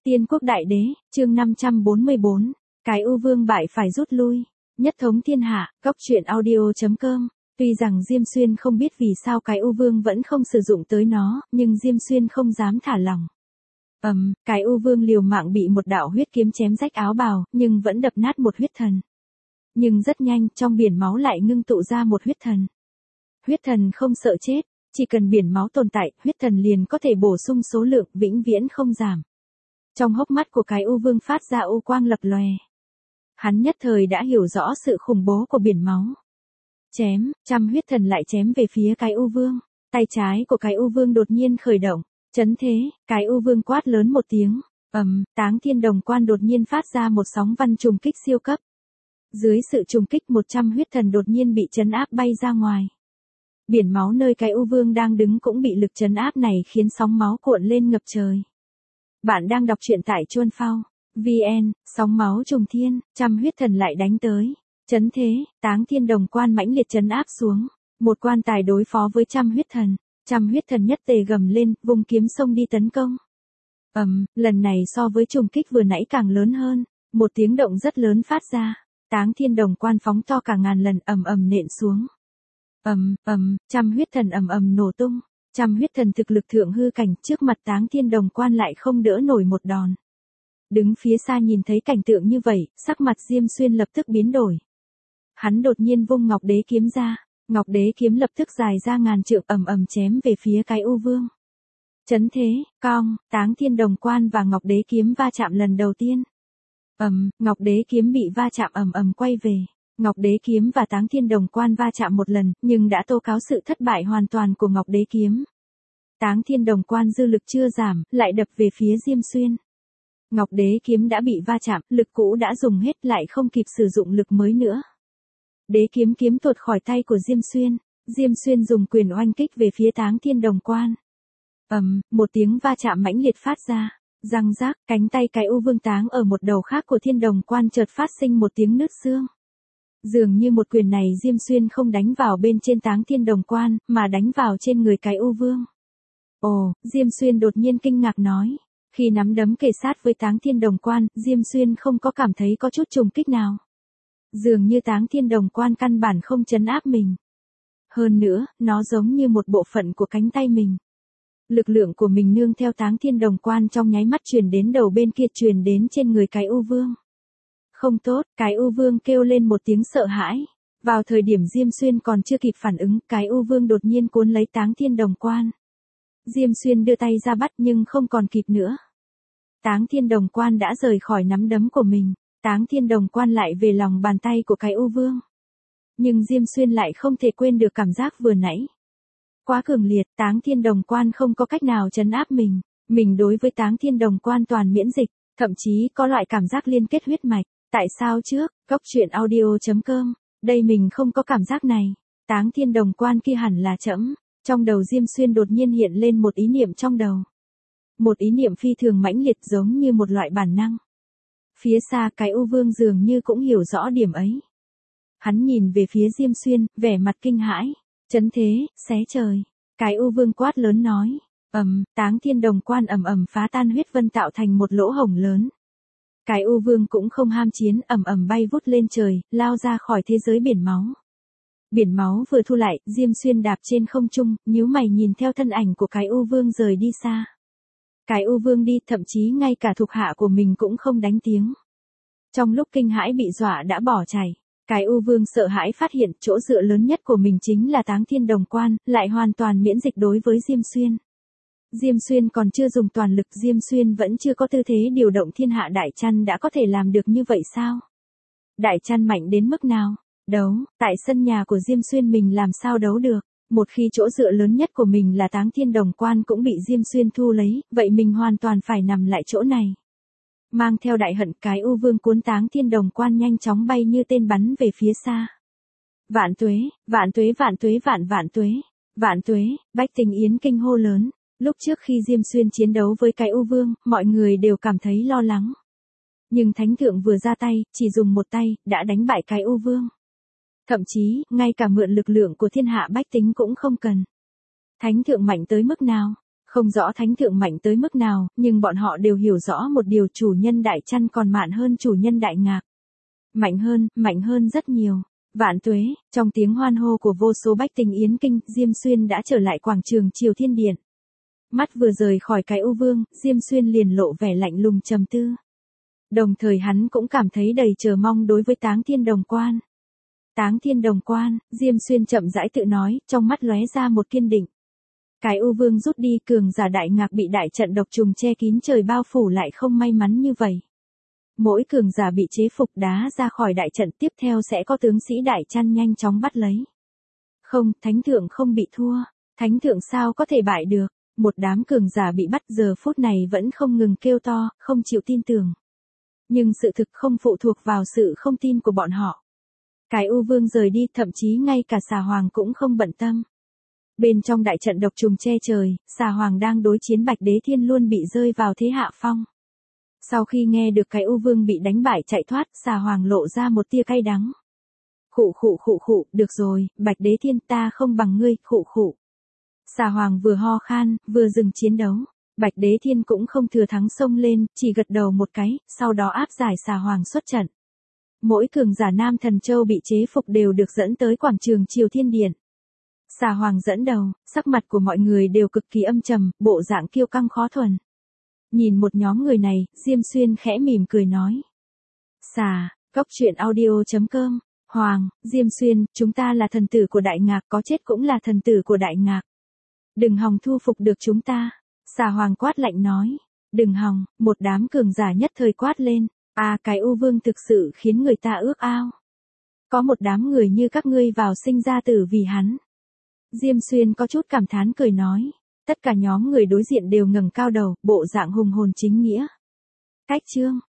Tiên quốc đại đế, chương 544, cái U Vương bại phải rút lui, nhất thống thiên hạ, góc truyện audio.com. Tuy rằng Diêm Xuyên không biết vì sao cái U Vương vẫn không sử dụng tới nó, nhưng Diêm Xuyên không dám thả lỏng. Cái U Vương liều mạng bị một đạo huyết kiếm chém rách áo bào, nhưng vẫn đập nát một huyết thần. Nhưng rất nhanh, trong biển máu lại ngưng tụ ra một huyết thần. Huyết thần không sợ chết, chỉ cần biển máu tồn tại, huyết thần liền có thể bổ sung số lượng, vĩnh viễn không giảm. Trong hốc mắt của cái U Vương phát ra u quang lập lòe. Hắn nhất thời đã hiểu rõ sự khủng bố của biển máu. Chém, trăm huyết thần lại chém về phía cái U Vương. Tay trái của cái U Vương đột nhiên khởi động, chấn thế, cái U Vương quát lớn một tiếng. Táng Thiên Đồng Quan đột nhiên phát ra một sóng văn trùng kích siêu cấp. Dưới sự trùng kích 100 huyết thần đột nhiên bị trấn áp bay ra ngoài. Biển máu nơi cái U Vương đang đứng cũng bị lực trấn áp này khiến sóng máu cuộn lên ngập trời. Bạn đang đọc truyện tại Chuan Phao VN, sóng máu trùng thiên, trăm huyết thần lại đánh tới. Chấn thế, Táng Thiên Đồng Quan mãnh liệt trấn áp xuống. Một quan tài đối phó với trăm huyết thần. Trăm huyết thần nhất tề gầm lên, vùng kiếm xông đi tấn công. Lần này so với trùng kích vừa nãy càng lớn hơn. Một tiếng động rất lớn phát ra. Táng Thiên Đồng Quan phóng to cả ngàn lần nện xuống. Trăm huyết thần nổ tung. Trăm huyết thần thực lực thượng hư cảnh, trước mặt Táng Thiên Đồng Quan lại không đỡ nổi một đòn. Đứng phía xa nhìn thấy cảnh tượng như vậy, sắc mặt Diêm Xuyên lập tức biến đổi. Hắn đột nhiên vung Ngọc Đế kiếm ra, Ngọc Đế kiếm lập tức dài ra ngàn trượng chém về phía cái U Vương. Chấn thế, cong, Táng Thiên Đồng Quan và Ngọc Đế kiếm va chạm lần đầu tiên. Ngọc Đế kiếm bị va chạm quay về. Ngọc Đế kiếm và Táng Thiên Đồng Quan va chạm một lần, nhưng đã tố cáo sự thất bại hoàn toàn của Ngọc Đế kiếm. Táng Thiên Đồng Quan dư lực chưa giảm, lại đập về phía Diêm Xuyên. Ngọc Đế kiếm đã bị va chạm, lực cũ đã dùng hết, lại không kịp sử dụng lực mới nữa. Đế kiếm kiếm tuột khỏi tay của Diêm Xuyên. Diêm Xuyên dùng quyền oanh kích về phía Táng Thiên Đồng Quan. Một tiếng va chạm mãnh liệt phát ra. Răng rác, cánh tay cái U Vương táng ở một đầu khác của Thiên Đồng Quan chợt phát sinh một tiếng nứt xương. Dường như một quyền này Diêm Xuyên không đánh vào bên trên Táng Thiên Đồng Quan, mà đánh vào trên người cái U Vương. Ồ, Diêm Xuyên đột nhiên kinh ngạc nói. Khi nắm đấm kề sát với Táng Thiên Đồng Quan, Diêm Xuyên không có cảm thấy có chút trùng kích nào. Dường như Táng Thiên Đồng Quan căn bản không trấn áp mình. Hơn nữa, nó giống như một bộ phận của cánh tay mình. Lực lượng của mình nương theo Táng Thiên Đồng Quan trong nháy mắt truyền đến đầu bên kia, truyền đến trên người cái U Vương. Không tốt, cái U Vương kêu lên một tiếng sợ hãi. Vào thời điểm Diêm Xuyên còn chưa kịp phản ứng, cái U Vương đột nhiên cuốn lấy Táng Thiên Đồng Quan. Diêm Xuyên đưa tay ra bắt nhưng không còn kịp nữa. Táng Thiên Đồng Quan đã rời khỏi nắm đấm của mình. Táng Thiên Đồng Quan lại về lòng bàn tay của cái U Vương. Nhưng Diêm Xuyên lại không thể quên được cảm giác vừa nãy. Quá cường liệt, Táng Thiên Đồng Quan không có cách nào trấn áp mình. Mình đối với Táng Thiên Đồng Quan toàn miễn dịch, thậm chí có loại cảm giác liên kết huyết mạch. Tại sao trước, góc truyện audio.com, đây mình không có cảm giác này. Táng Thiên Đồng Quan kia hẳn là trẫm. Trong đầu Diêm Xuyên đột nhiên hiện lên một ý niệm trong đầu. Một ý niệm phi thường mãnh liệt giống như một loại bản năng. Phía xa cái U Vương dường như cũng hiểu rõ điểm ấy. Hắn nhìn về phía Diêm Xuyên, vẻ mặt kinh hãi. Chấn thế, xé trời. Cái U Vương quát lớn nói. Táng Thiên Đồng Quan phá tan huyết vân tạo thành một lỗ hổng lớn. Cái U Vương cũng không ham chiến, bay vút lên trời, lao ra khỏi thế giới biển máu. Biển máu vừa thu lại, Diêm Xuyên đạp trên không trung, nhíu mày nhìn theo thân ảnh của cái U Vương rời đi xa. Cái U Vương đi, thậm chí ngay cả thuộc hạ của mình cũng không đánh tiếng. Trong lúc kinh hãi bị dọa đã bỏ chạy, cái U Vương sợ hãi phát hiện chỗ dựa lớn nhất của mình chính là Táng Thiên Đồng Quan, lại hoàn toàn miễn dịch đối với Diêm Xuyên. Diêm Xuyên còn chưa dùng toàn lực, Diêm Xuyên vẫn chưa có tư thế điều động thiên hạ đại chăn đã có thể làm được như vậy sao? Đại chăn mạnh đến mức nào? Đấu, tại sân nhà của Diêm Xuyên mình làm sao đấu được? Một khi chỗ dựa lớn nhất của mình là Táng Thiên Đồng Quan cũng bị Diêm Xuyên thu lấy, vậy mình hoàn toàn phải nằm lại chỗ này. Mang theo đại hận, cái U Vương cuốn Táng Thiên Đồng Quan nhanh chóng bay như tên bắn về phía xa. Vạn tuế, vạn tuế, vạn tuế, vạn tuế, vạn tuế, bách tính yến kinh hô lớn. Lúc trước khi Diêm Xuyên chiến đấu với cái U Vương, mọi người đều cảm thấy lo lắng. Nhưng Thánh Thượng vừa ra tay, chỉ dùng một tay, đã đánh bại cái U Vương. Thậm chí, ngay cả mượn lực lượng của thiên hạ bách tính cũng không cần. Thánh Thượng mạnh tới mức nào? Không rõ thánh thượng mạnh tới mức nào, nhưng bọn họ đều hiểu rõ một điều, chủ nhân Đại Chăn còn mạn hơn chủ nhân Đại Ngạc. Mạnh hơn rất nhiều. Vạn tuế, trong tiếng hoan hô của vô số bách tính yến kinh, Diêm Xuyên đã trở lại quảng trường Triều Thiên Điện. Mắt vừa rời khỏi cái U Vương, Diêm Xuyên liền lộ vẻ lạnh lùng trầm tư. Đồng thời hắn cũng cảm thấy đầy chờ mong đối với Táng Thiên Đồng Quan. Táng Thiên Đồng Quan, Diêm Xuyên chậm rãi tự nói, trong mắt lóe ra một kiên định. Cái U Vương rút đi, cường giả Đại Ngạc bị đại trận độc trùng che kín trời bao phủ lại không may mắn như vậy. Mỗi cường giả bị chế phục đá ra khỏi đại trận, tiếp theo sẽ có tướng sĩ Đại Chăn nhanh chóng bắt lấy. Không, thánh thượng không bị thua. Thánh thượng sao có thể bại được? Một đám cường giả bị bắt giờ phút này vẫn không ngừng kêu to, không chịu tin tưởng. Nhưng sự thực không phụ thuộc vào sự không tin của bọn họ. Cái U Vương rời đi, thậm chí ngay cả Xà Hoàng cũng không bận tâm. Bên trong đại trận độc trùng che trời, Xà Hoàng đang đối chiến Bạch Đế Thiên luôn bị rơi vào thế hạ phong. Sau khi nghe được cái U Vương bị đánh bại chạy thoát, Xà Hoàng lộ ra một tia cay đắng. Khụ, được rồi, Bạch Đế Thiên, ta không bằng ngươi, khụ. Xà Hoàng vừa ho khan, vừa dừng chiến đấu. Bạch Đế Thiên cũng không thừa thắng xông lên, chỉ gật đầu một cái, sau đó áp giải Xà Hoàng xuất trận. Mỗi cường giả Nam Thần Châu bị chế phục đều được dẫn tới quảng trường Triều Thiên Điện. Xà Hoàng dẫn đầu, sắc mặt của mọi người đều cực kỳ âm trầm, bộ dạng kiêu căng khó thuần. Nhìn một nhóm người này, Diêm Xuyên khẽ mỉm cười nói. Cốc truyện audio.com, Hoàng, Diêm Xuyên, chúng ta là thần tử của Đại Ngạc, có chết cũng là thần tử của Đại Ngạc. Đừng hòng thu phục được chúng ta. Xà Hoàng quát lạnh nói. Đừng hòng, một đám cường giả nhất thời quát lên. Cái U Vương thực sự khiến người ta ước ao. Có một đám người như các ngươi vào sinh ra tử vì hắn. Diêm Xuyên có chút cảm thán cười nói. Tất cả nhóm người đối diện đều ngẩng cao đầu, bộ dạng hùng hồn chính nghĩa. Cách chương.